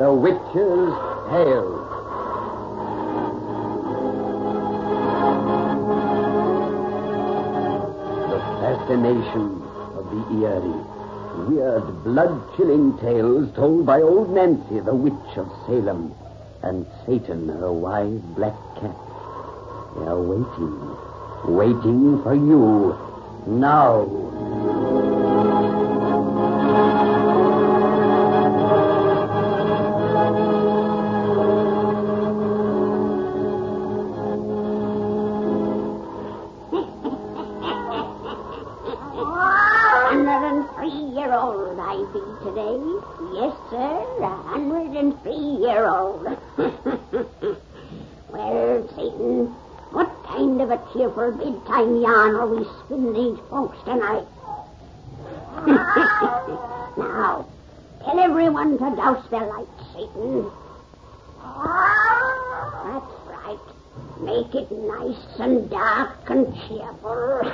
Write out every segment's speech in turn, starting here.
The Witch's Tale. The fascination of the eerie, weird, blood-chilling tales told by old Nancy, the witch of Salem, and Satan, her wise black cat. They are waiting for you now. Today? Yes, sir, 103-year-old. Well, Satan, what kind of a tearful bedtime yarn are we spinning these folks tonight? Now, tell everyone to douse their lights, Satan. That's right. Make it nice and dark and cheerful.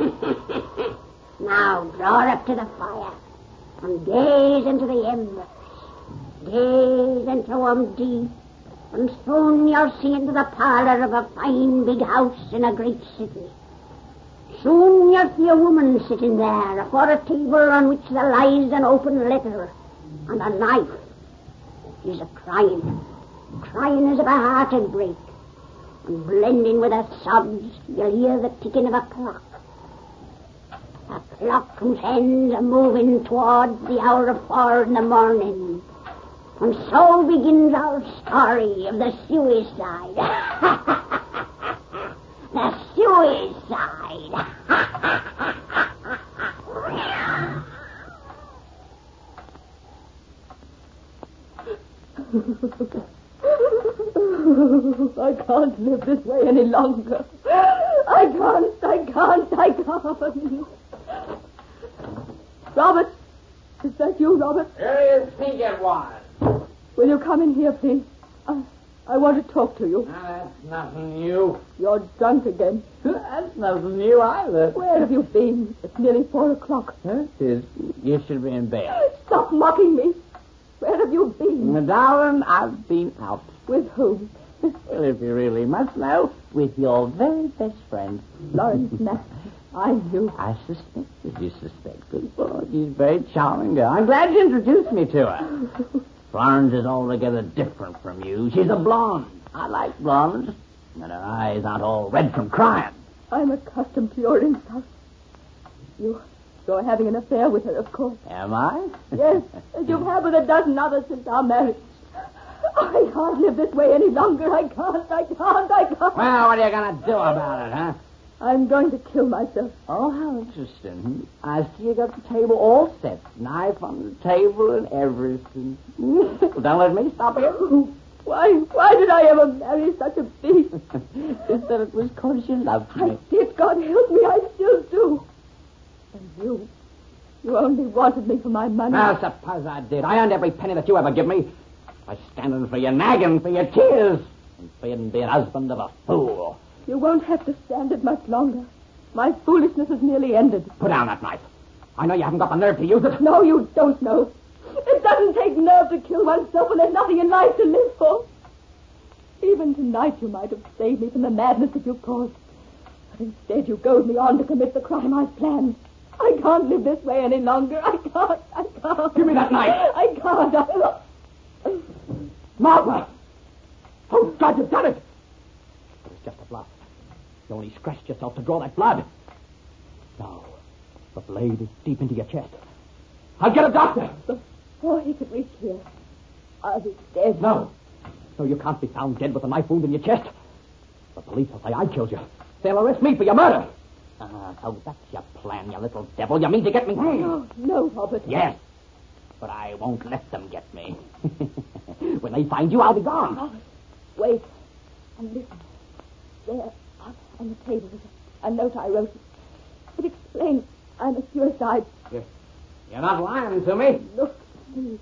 Now, draw up to the fire. And gaze into the embers. Gaze into them deep. And soon you'll see into the parlor of a fine big house in a great city. Soon you'll see a woman sitting there afore a table on which there lies an open letter and a knife. She's a-crying. Crying as if her heart would break. And blending with her sobs, you'll hear the ticking of a clock. A clock whose hands are moving toward the hour of 4 in the morning. And so begins our story of the suicide. The suicide. I can't live this way any longer. I can't. Robert, is that you, Robert? There you think it was. Will you come in here, please? I want to talk to you. That's nothing new. You're drunk again. That's nothing new either. Where have you been? It's nearly 4 o'clock. It is. You should be in bed. Stop mocking me. Where have you been? Darling, I've been out. With whom? Well, if you really must know, with your very best friend. Florence Mack. I knew. I suspected you suspected. Oh, she's a very charming girl. I'm glad you introduced me to her. Florence is altogether different from you. She's a blonde. I like blondes. And her eyes aren't all red from crying. I'm accustomed to your insults. You're having an affair with her, of course. Am I? Yes, as you've had with a dozen others since our marriage. I can't live this way any longer. I can't. Well, what are you going to do about it, huh? I'm going to kill myself. Oh, how interesting. I see you got the table all set. Knife on the table and everything. Well, don't let me stop you. Why did I ever marry such a beast? Is that it was because you loved me? I did. God help me. I still do. And you only wanted me for my money. Now, suppose I did. I earned every penny that you ever give me. By standing for your nagging, for your tears, and for being husband of a fool. You won't have to stand it much longer. My foolishness is nearly ended. Put down that knife. I know you haven't got the nerve to use it. No, you don't know. It doesn't take nerve to kill oneself when there's nothing in life to live for. Even tonight you might have saved me from the madness that you caused. But instead you goad me on to commit the crime I've planned. I can't live this way any longer. I can't. Give me that knife. I can't. Martha! Oh, God, you've done it! It was just a bluff. You only scratched yourself to draw that blood. No, the blade is deep into your chest. I'll get a doctor. Before he could reach here, I'll be dead. No, you can't be found dead with a knife wound in your chest. The police will say I killed you. They'll arrest me for your murder. So that's your plan, you little devil. You mean to get me? No, Robert. Yes, but I won't let them get me. When they find you, I'll be gone. Robert, wait and listen. There, on the table, is a note I wrote. It explains I'm a suicide. You're not lying to me. Look, please.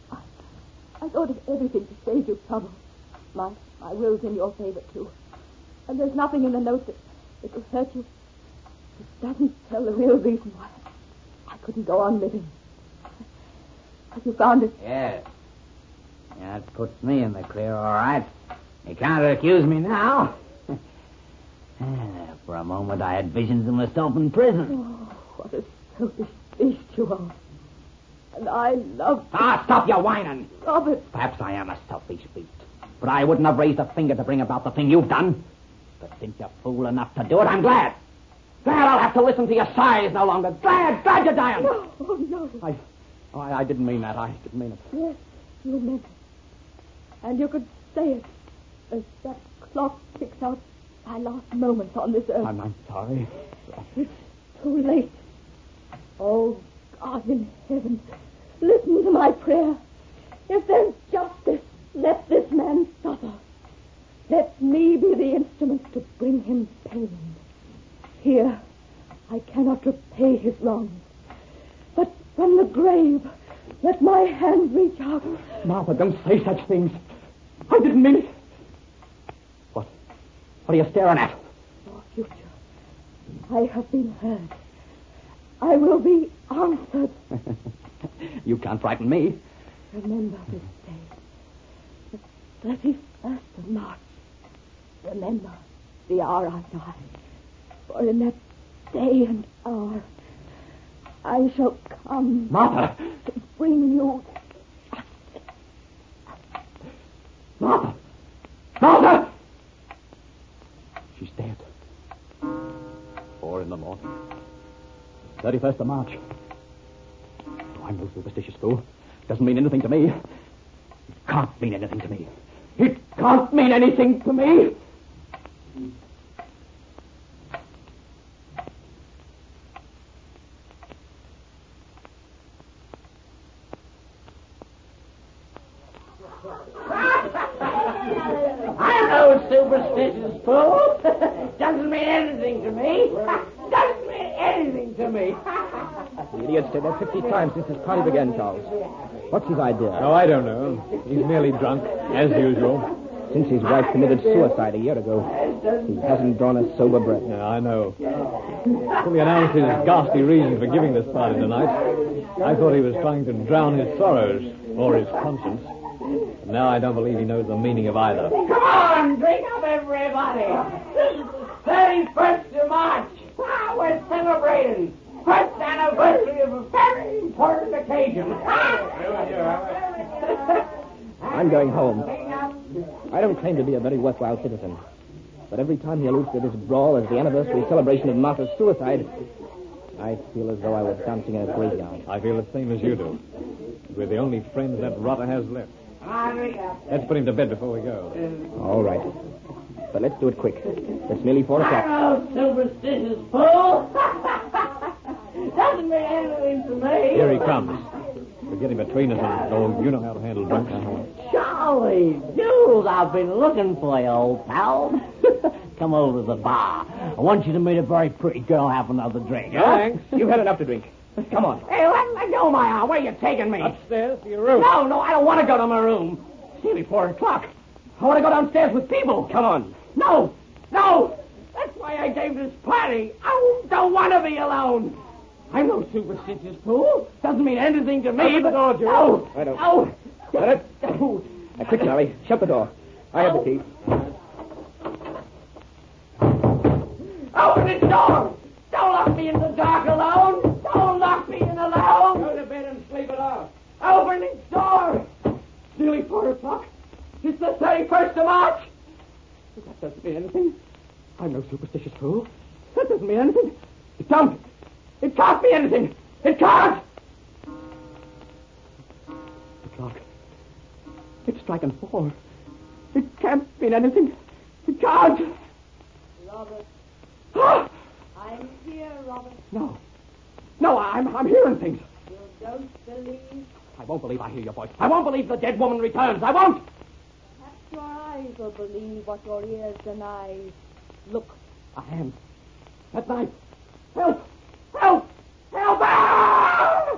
I thought of everything to save you trouble. My will's in your favor, too. And there's nothing in the note that will hurt you. It doesn't tell the real reason why I couldn't go on living. Have you found it? Yes. That puts me in the clear, all right. You can't accuse me now. For a moment, I had visions of myself in prison. Oh, what a selfish beast you are. And I love... Stop your whining. Robert. Perhaps I am a selfish beast, but I wouldn't have raised a finger to bring about the thing you've done. But since you're fool enough to do it, I'm glad. Glad I'll have to listen to your sighs no longer. Glad you're dying. No, no. I didn't mean that. I didn't mean it. Yes, you meant it. And you could say it as that clock ticks out my last moments on this earth. I'm sorry. It's too late. Oh, God in heaven, listen to my prayer. If there's justice, let this man suffer. Let me be the instrument to bring him pain. Here, I cannot repay his wrongs. But from the grave, let my hand reach out. Martha, don't say such things. I didn't mean it. What are you staring at? Your future. I have been heard. I will be answered. You can't frighten me. Remember this day. The 31st of March. Remember the hour I die. For in that day and hour, I shall come. Martha! To bring you... Martha! Martha! She's dead. 4 a.m. 31st of March. Oh, I'm no superstitious fool. Doesn't mean anything to me. It can't mean anything to me. It can't mean anything to me. I'm no superstitious fool. Doesn't mean anything to me. Doesn't mean anything to me. The idiot's said that 50 times since this party began, Charles. What's his idea? Oh, I don't know. He's merely drunk, as usual. Since his wife committed suicide a year ago, he hasn't drawn a sober breath. Yeah, I know. Till he announced his ghastly reason for giving this party tonight, I thought he was trying to drown his sorrows, or his conscience. Now I don't believe he knows the meaning of either. Come on, drink up, everybody. This is the 31st of March. We're celebrating. First anniversary of a very important occasion. I'm going home. I don't claim to be a very worthwhile citizen. But every time he alludes to this brawl as the anniversary celebration of Martha's suicide, I feel as though I was dancing in a graveyard. I feel the same as you do. We're the only friends that rotter has left. Let's put him to bed before we go. All right. But let's do it quick. It's nearly 4 o'clock. Oh, superstitious fool. Doesn't mean anything to me. Here he comes. We're getting between us, and oh, you know how to handle drunks. Charlie Jules, I've been looking for you, old pal. Come over to the bar. I want you to meet a very pretty girl, have another drink. Huh? Thanks. You've had enough to drink. Come on. Hey, let go of my arm. Where are you taking me? Upstairs to your room. No, I don't want to go to my room. It's nearly 4 o'clock. I want to go downstairs with people. Come on. No. That's why I gave this party. I don't want to be alone. I'm no superstitious fool. Doesn't mean anything to me. Open the door, Jules. I don't. No. Let it. Now, quick, Charlie. Shut the door. I have the key. Open this door. Don't lock me in the dark alone. Don't lock me in alone. Go to bed and sleep it off. Open this door. It's nearly 4 o'clock. It's the 31st of March. That doesn't mean anything. I'm no superstitious fool. That doesn't mean anything. It don't. It can't be anything. It can't. The clock. It's striking 4. It can't mean anything. It can't. Robert. Ah! I'm here, Robert. No, I'm hearing things. You don't believe? I won't believe I hear your voice. I won't believe the dead woman returns. I won't. Perhaps your eyes will believe what your ears deny. Look. A hand. That knife. Help! Help! Help! Ah!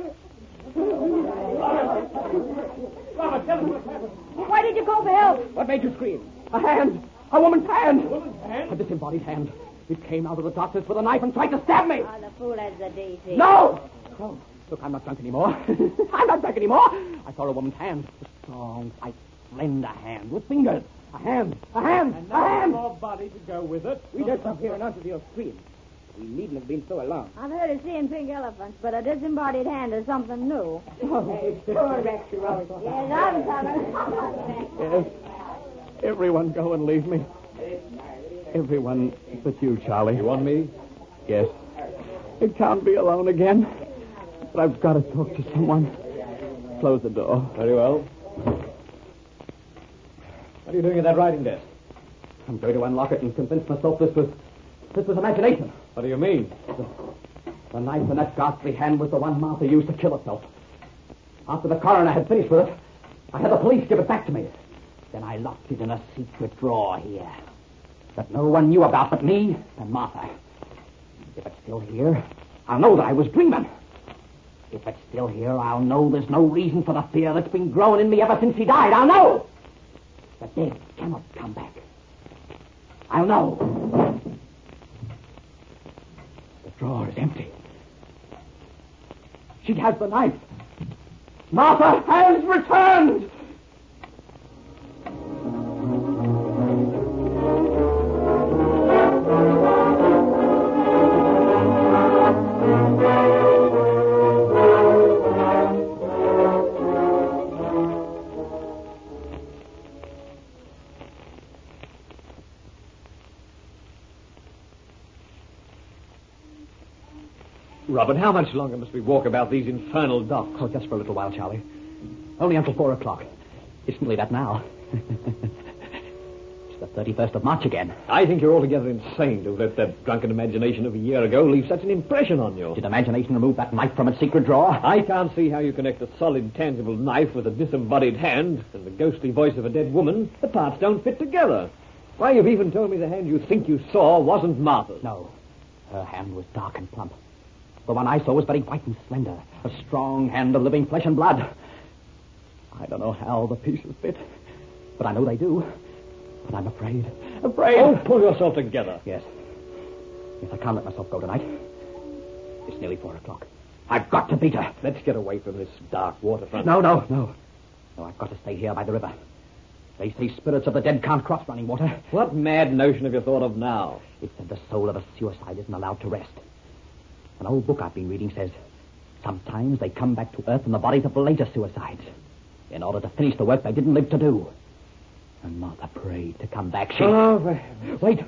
Robert, tell me what's happened. Why did you call for help? What made you scream? A hand. A woman's hand. A woman's hand? A disembodied hand. It came out of the darkness with a knife and tried to stab me. Oh, the fool has the daisy. No! Look, I'm not drunk anymore. I'm not drunk anymore. I saw a woman's hand. A strong, white, slender hand with fingers. A hand. And now more body to go with it. We just up here and answer to your scream. We needn't have been so alarmed. I've heard of seeing pink elephants, but a disembodied hand is something new. Poor Rex, yes, I'm coming. Yes. Everyone go and leave me. Everyone but you, Charlie. You want me? Yes. I can't be alone again. But I've got to talk to someone. Close the door. Very well. What are you doing at that writing desk? I'm going to unlock it and convince myself this was imagination. What do you mean? The knife in that ghastly hand was the one Martha used to kill herself. After the coroner had finished with it, I had the police give it back to me. Then I locked it in a secret drawer here that no one knew about but me and Martha. If it's still here, I'll know that I was dreaming. If it's still here, I'll know there's no reason for the fear that's been growing in me ever since he died. I'll know the dead cannot come back. I'll know. The drawer is empty. She has the knife. Martha has returned! Robert, how much longer must we walk about these infernal docks? Oh, just for a little while, Charlie. Only until 4 o'clock. It's nearly that now. It's the 31st of March again. I think you're altogether insane to let that drunken imagination of a year ago leave such an impression on you. Did imagination remove that knife from its secret drawer? I can't see how you connect a solid, tangible knife with a disembodied hand and the ghostly voice of a dead woman. The parts don't fit together. Why, you've even told me the hand you think you saw wasn't Martha's. No. Her hand was dark and plump. The one I saw was very white and slender. A strong hand of living flesh and blood. I don't know how the pieces fit, but I know they do. But I'm afraid. Afraid. Oh, pull yourself together. Yes. Yes, I can't let myself go tonight. It's nearly 4 o'clock. I've got to beat her. Let's get away from this dark waterfront. No, I've got to stay here by the river. They say spirits of the dead can't cross running water. What mad notion have you thought of now? It's that the soul of a suicide isn't allowed to rest. An old book I've been reading says sometimes they come back to Earth in the bodies of later suicides in order to finish the work they didn't live to do. And Martha prayed to come back. Wait.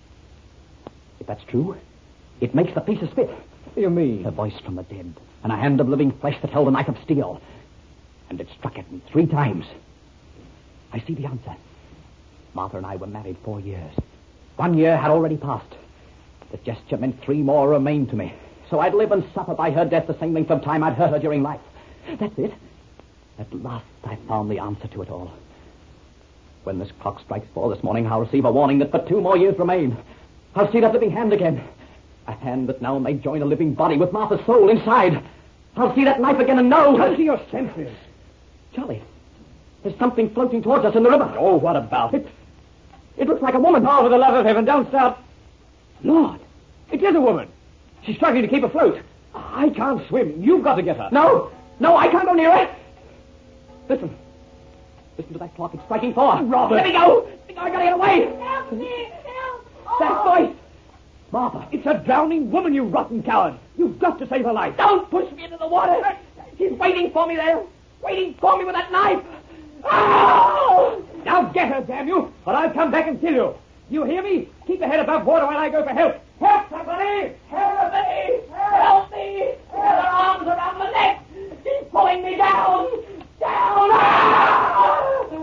If that's true, it makes the pieces fit. What do you mean? A voice from the dead and a hand of living flesh that held a knife of steel. And it struck at me 3 times. I see the answer. Martha and I were married 4 years. 1 year had already passed. The gesture meant 3 more remained to me. So I'd live and suffer by her death the same length of time I'd hurt her during life. That's it. At last I found the answer to it all. When this clock strikes 4 this morning, I'll receive a warning that but 2 more years remain. I'll see that living hand again. A hand that now may join a living body with Martha's soul inside. I'll see that knife again and know. Come to your senses. Charlie, there's something floating towards us in the river. Oh, what about it? It looks like a woman. Oh, for the love of heaven, don't stop. Lord, It is a woman. She's struggling to keep afloat. I can't swim. You've got to get her. No, I can't go near her. Listen to that clock. It's striking 4. Robert. Let me go. I gotta get away. Help me! Help! That voice. Martha. It's a drowning woman, you rotten coward. You've got to save her life. Don't push me into the water. She's waiting for me there. Waiting for me with that knife. Oh! Now get her, damn you, or I'll come back and kill you. You hear me? Keep your head above water while I go for help. Help, somebody! Help me! Help me! Her arms around my neck. She's pulling me down. Down. Ah!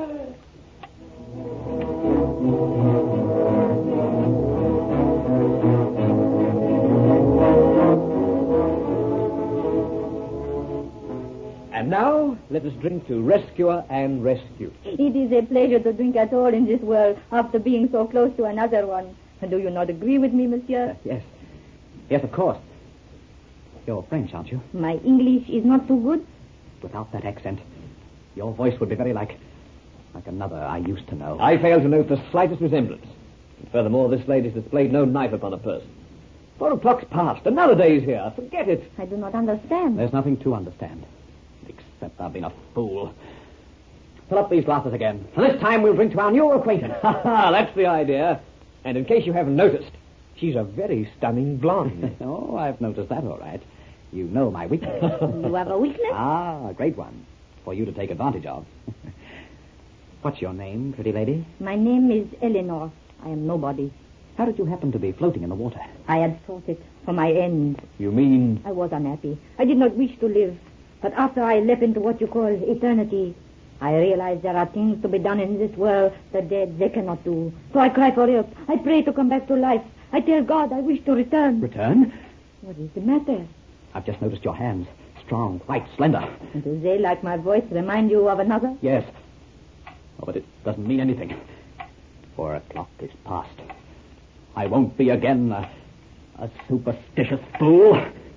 And now, let us drink to rescuer and rescued. It is a pleasure to drink at all in this world after being so close to another one. Do you not agree with me, monsieur? Yes. Yes, of course. You're French, aren't you? My English is not too good. Without that accent, your voice would be very like another I used to know. I fail to note the slightest resemblance. And furthermore, this lady's displayed no knife upon her person. 4 o'clock's past. Another day's here. Forget it. I do not understand. There's nothing to understand. Except I've been a fool. Fill up these glasses again. And this time we'll drink to our new acquaintance. That's the idea. And in case you haven't noticed, she's a very stunning blonde. Oh, I've noticed that all right. You know my weakness. You have a weakness? Ah, a great one. For you to take advantage of. What's your name, pretty lady? My name is Eleanor. I am nobody. How did you happen to be floating in the water? I had sought it for my end. You mean... I was unhappy. I did not wish to live. But after I leapt into what you call eternity, I realized there are things to be done in this world the dead they cannot do. So I cry for help. I pray to come back to life. I tell God I wish to return. Return? What is the matter? I've just noticed your hands. Strong, white, slender. And do they, like my voice, remind you of another? Yes. Oh, but it doesn't mean anything. 4 o'clock is past. I won't be again a superstitious fool.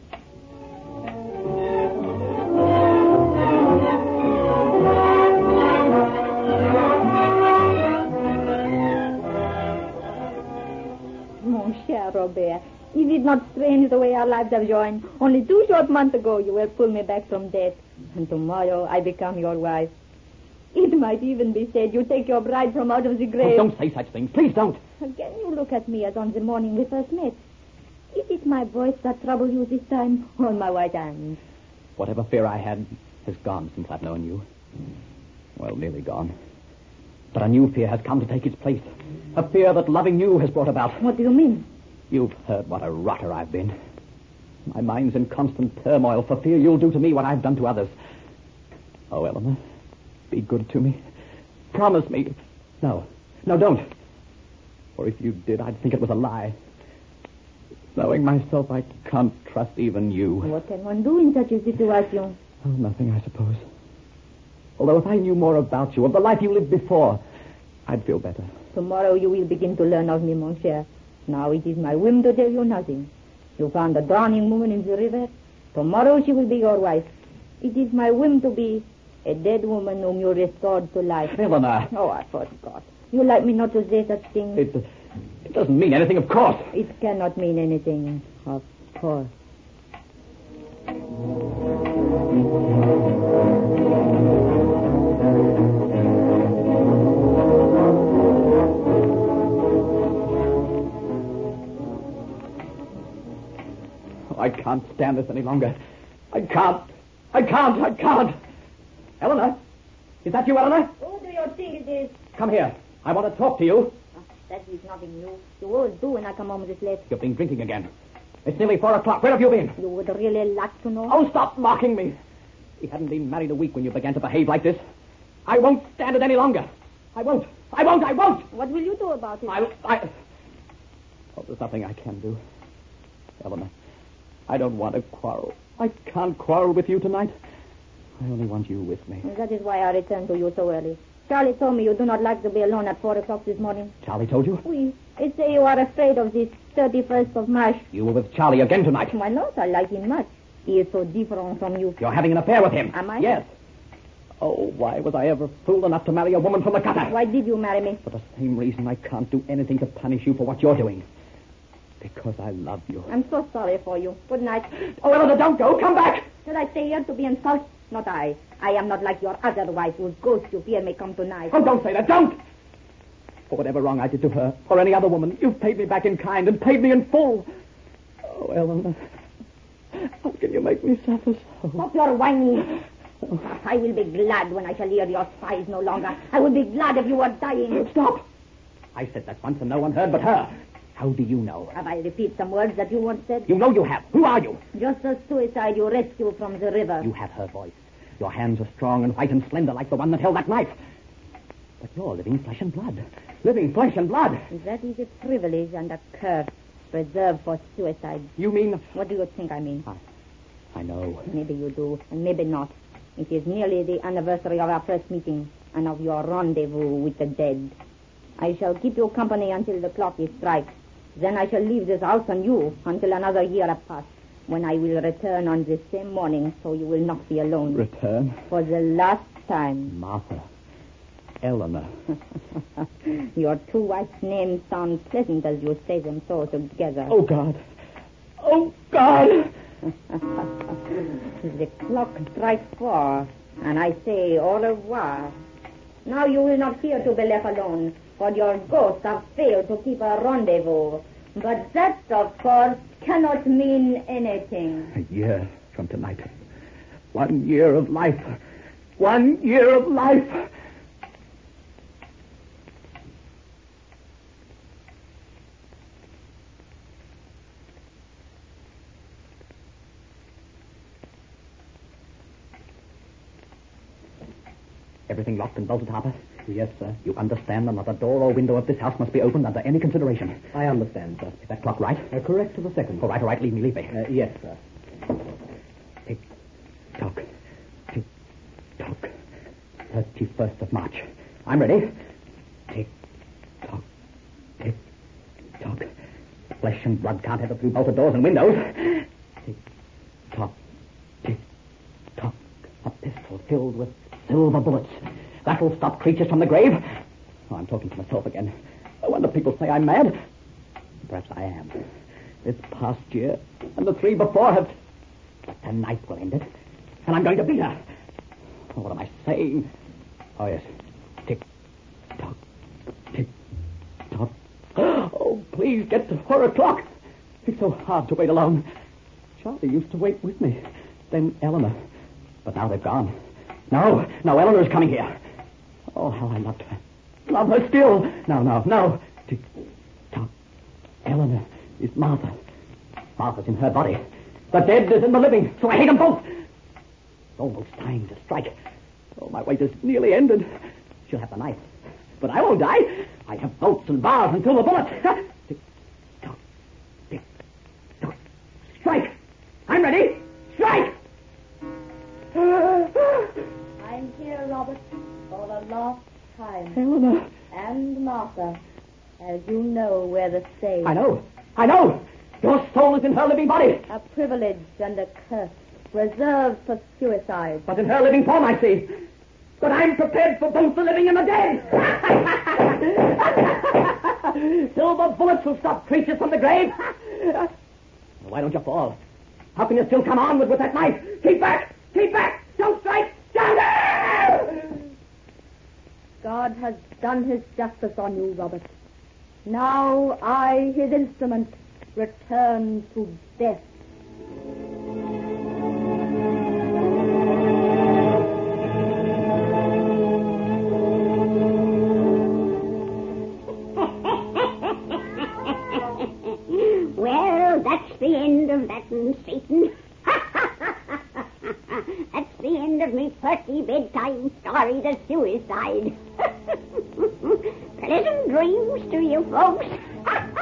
Mon cher Robert, is it not strange the way our lives have joined? Only 2 short months ago you will pull me back from death, and tomorrow I become your wife. It might even be said you take your bride from out of the grave. Oh, don't say such things. Please don't. Can you look at me as on the morning we first met? Is it my voice that troubles you this time, or my white hands? Whatever fear I had has gone since I've known you. Well, nearly gone. But a new fear has come to take its place. A fear that loving you has brought about. What do you mean? You've heard what a rotter I've been. My mind's in constant turmoil for fear you'll do to me what I've done to others. Oh, Eleanor, be good to me. Promise me. No, don't. For if you did, I'd think it was a lie. Knowing myself, I can't trust even you. What can one do in such a situation? Oh, nothing, I suppose. Although if I knew more about you, of the life you lived before, I'd feel better. Tomorrow you will begin to learn of me, mon cher. Now it is my whim to tell you nothing. You found a drowning woman in the river. Tomorrow she will be your wife. It is my whim to be a dead woman whom you restored to life. Eleanor. Oh, I forgot. You like me not to say such things? It doesn't mean anything, of course. It cannot mean anything, of course. I can't stand this any longer. I can't. Eleanor? Is that you, Eleanor? Who do you think it is? Come here. I want to talk to you. That is nothing new. You always do when I come home this late. You've been drinking again. It's nearly 4 o'clock. Where have you been? You would really like to know? Oh, stop mocking me. We hadn't been married a week when you began to behave like this. I won't stand it any longer. I won't. What will you do about it? Oh, there's nothing I can do. Eleanor, I don't want to quarrel. I can't quarrel with you tonight. I only want you with me. That is why I returned to you so early. Charlie told me you do not like to be alone at 4 o'clock this morning. Charlie told you? Oui. They say you are afraid of this 31st of March. You were with Charlie again tonight. Why not? I like him much. He is so different from you. You're having an affair with him. Am I? Yes. Oh, why was I ever fool enough to marry a woman from the gutter? Why did you marry me? For the same reason I can't do anything to punish you for what you're doing. Because I love you. I'm so sorry for you. Good night. Oh, Eleanor, don't go. Come back. Shall I stay here to be insulted? Not I. I am not like your other wife whose ghost you fear may come tonight. Oh, don't say that. Don't. For whatever wrong I did to her or any other woman, you've paid me back in kind and paid me in full. Oh, Eleanor, how can you make me suffer so? Stop your whining. I will be glad when I shall hear your sighs no longer. I would be glad if you were dying. Stop. I said that once and no one heard but her. How do you know? Have I repeat some words that you once said? You know you have. Who are you? Just a suicide you rescued from the river. You have her voice. Your hands are strong and white and slender like the one that held that knife. But you're living flesh and blood. Living flesh and blood. That is a privilege and a curse reserved for suicide. You mean... What do you think I mean? I know. Maybe you do, and maybe not. It is nearly the anniversary of our first meeting and of your rendezvous with the dead. I shall keep you company until the clock is strike. Then I shall leave this house and you until another year has passed, when I will return on this same morning, so you will not be alone. Return? For the last time. Martha. Eleanor. Your two wife's names sound pleasant as you say them so together. Oh, God. Oh, God! The clock strikes 4, and I say au revoir. Now you will not fear to be left alone, for your ghosts have failed to keep a rendezvous. But that, of course, cannot mean anything. A year from tonight. 1 year of life. 1 year of life. Everything locked and bolted, Harper? Yes, sir. You understand that not a door or window of this house must be opened under any consideration? I understand, sir. Is that clock right? Correct to the second. All right. Leave me. Yes, sir. Tick, tock, tick, tock. 31st of March. I'm ready. Tick, tock, tick, tock. Flesh and blood can't enter through bolted doors and windows. Tick, tock, tick, tock. A pistol filled with silver bullets. That'll stop creatures from the grave. Oh, I'm talking to myself again. No wonder people say I'm mad. Perhaps I am. This past year and the 3 before have... But tonight will end it. And I'm going to beat her. Oh, what am I saying? Oh, yes. Tick, tock, tick, tock. Oh, please get to 4 o'clock. It's so hard to wait alone. Charlie used to wait with me. Then Eleanor. But now they've gone. No, Eleanor's coming here. Oh, how I loved her. Love her still. No. Tick, tock. Eleanor is Martha. Martha's in her body. The dead is in the living, so I hate them both. It's almost time to strike. Oh, my wait is nearly ended. She'll have the knife. But I won't die. I have bolts and bars and silver bullets. Tick, tock, tick, tock. Strike! I'm ready. Strike! I'm here, Robert, for the last time. Eleanor. And Martha, as you know, we're the same. I know. Your soul is in her living body. A privilege and a curse reserved for suicide. But in her living form, I see. But I'm prepared for both the living and the dead. Silver bullets will stop creatures from the grave. Why don't you fall? How can you still come on with that knife? Keep back! Don't strike! Down there! God has done his justice on you, Robert. Now I, his instrument, return to death. Well, that's the end of that, Satan. That's the end of me 30 bedtime stories of suicide. Pleasant dreams to you folks.